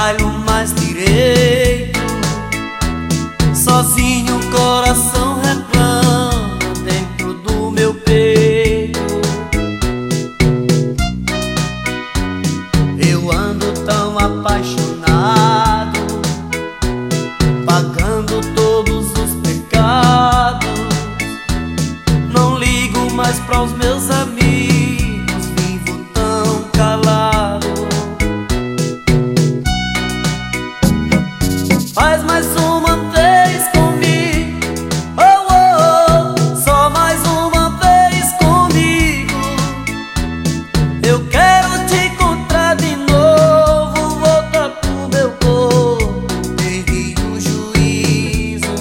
trabalho mais direito. Sozinho o coração reclama dentro do meu peito. Eu ando tão apaixonado, pagando todos os pecados. Não ligo mais para os meus amigos, vivo tão calado. Faz mais uma vez comigo, oh, oh, oh, só mais uma vez comigo. Eu quero te encontrar de novo, voltar pro meu corpo, perdi o juízo.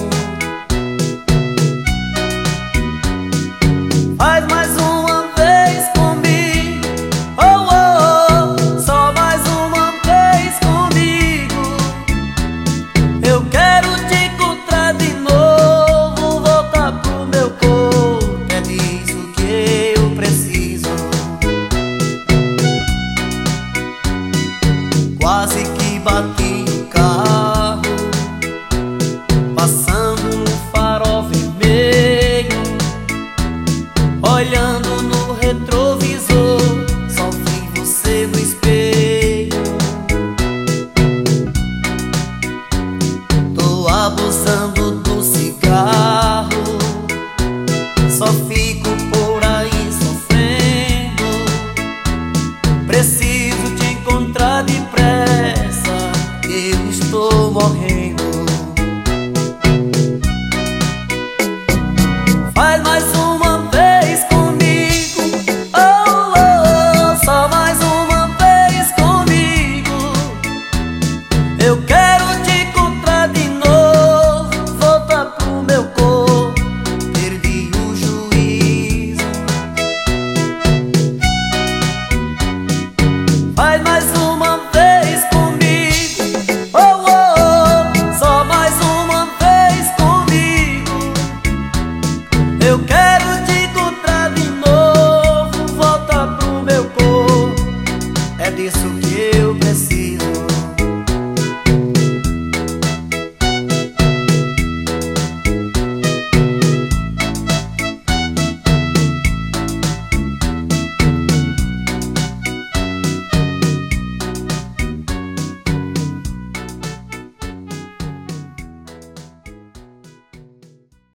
Faz mais uma vez comigo, oh, oh, oh, só mais uma vez comigo. Eu quero te encontrar de novo, voltar pro meu corpo, é disso que eu preciso. Quase que bati